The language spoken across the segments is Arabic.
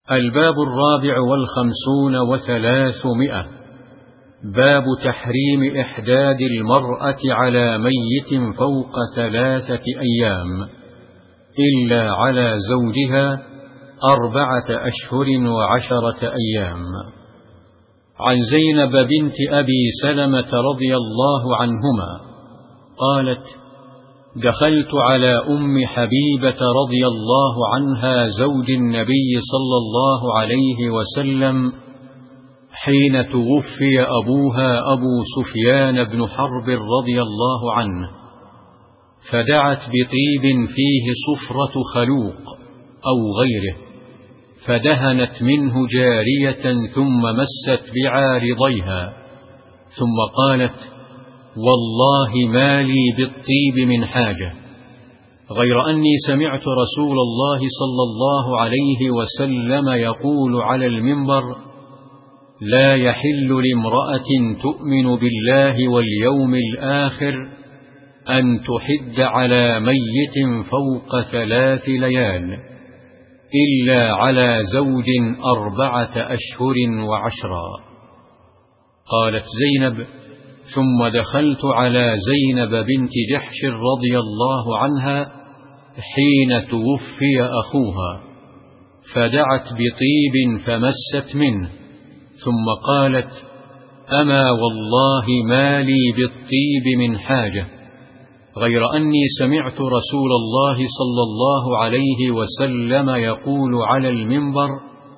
الباب 54 باب تحريم إحداد المرأة على ميت فوق 3 أيام إلا على زوجها 4 أشهر و10 أيام. عن زينب بنت أبي سلمة رضي الله عنهما قالت: دخلت على أم حبيبة رضي الله عنها زوج النبي صلى الله عليه وسلم حين توفي أبوها أبو سفيان بن حرب رضي الله عنه، فدعت بطيب فيه صفرة خلوق أو غيره، فدهنت منه جارية ثم مست بعارضيها، ثم قالت: والله ما لي بالطيب من حاجة، غير أني سمعت رسول الله صلى الله عليه وسلم يقول على المنبر: لا يحل لامرأة تؤمن بالله واليوم الآخر أن تحد على ميت فوق 3 ليال إلا على زوج 4 أشهر و10. قالت زينب: ثم دخلت على زينب بنت جحش رضي الله عنها حين توفي أخوها، فدعت بطيب فمست منه، ثم قالت: أما والله ما لي بالطيب من حاجة، غير أني سمعت رسول الله صلى الله عليه وسلم يقول على المنبر: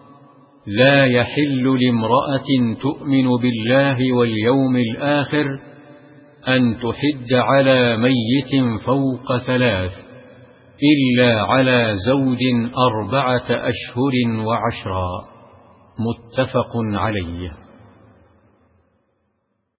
لا يحل لامرأة تؤمن بالله واليوم الآخر أن تحد على ميت فوق 3 إلا على زوج 4 أشهر و10. متفق عليه.